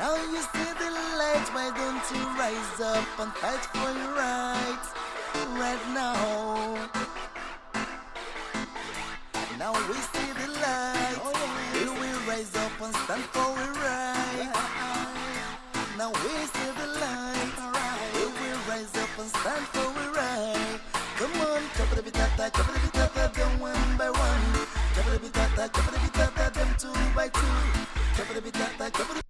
Now you see the light, why don't you rise up and fight for your rights right now? Now we see the light, we will rise up and stand for our rights. Now we see the light, we will rise up and stand for our rights. Come on, chop it up, them one by one. Chop it up, them two by two. Chop it up,